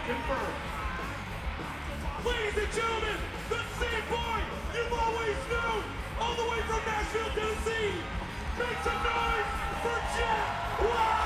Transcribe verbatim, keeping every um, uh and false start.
confirmed. Ladies and gentlemen, the same boy you've always known, all the way from Nashville, Tennessee. Make some noise for Jeff Wow!